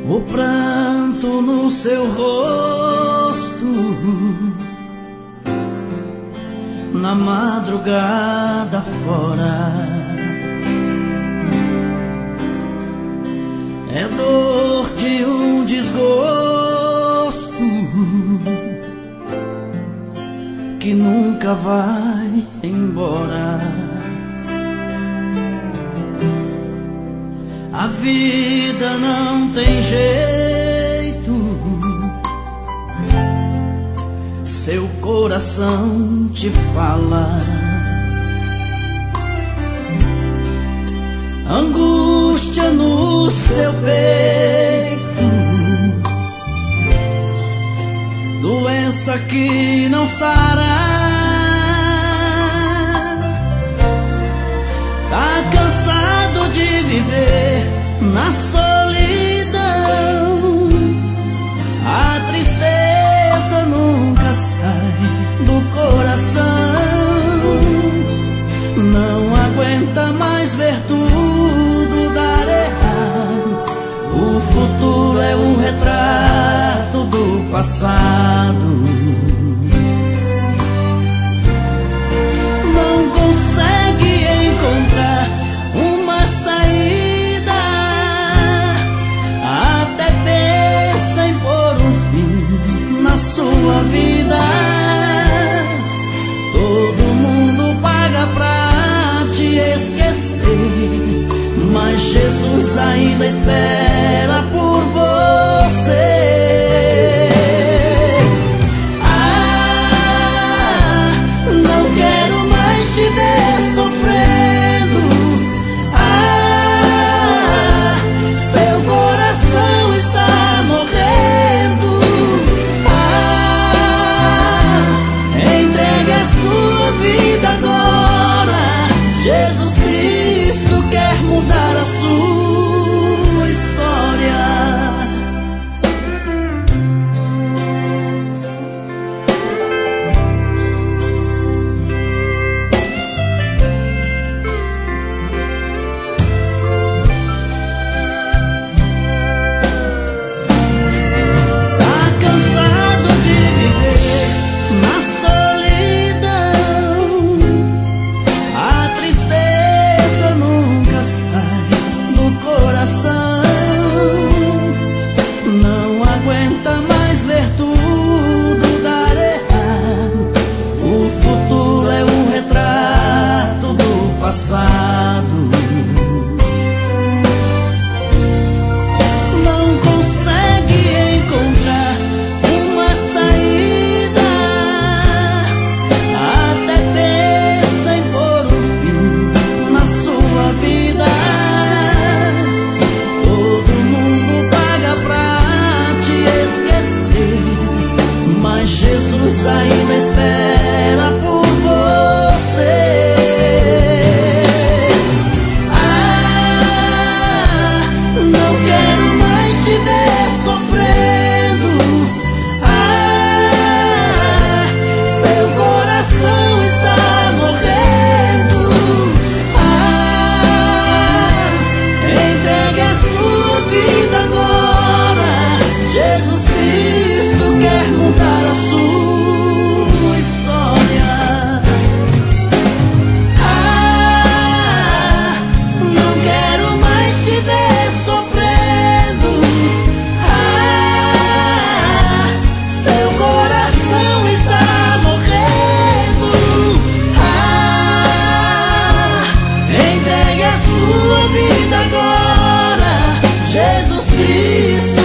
o pranto no seu rosto, na madrugada fora. É dor de um desgosto que nunca vai embora. A vida não tem jeito, seu coração te fala. Angústia no seu peito, doença que não sara. Tá cansado de viver na solidão, a tristeza nunca sai do coração. Não aguenta mais ver tudo dar errado, o futuro é um retrato do passado. Não consegue encontrar uma saída, até pensa em pôr um fim na sua vida. Todo mundo paga pra te esquecer, mas Jesus ainda espera por você. Não quero mais te ver sofrendo. Seu coração está morrendo. Entregue a sua vida agora. Jesus Cristo quer mudar a sua história. Não consegue encontrar uma saída, até pensa em pôr um fim na sua vida. Todo mundo paga pra te esquecer, mas Jesus ainda espera por você. Jesus Cristo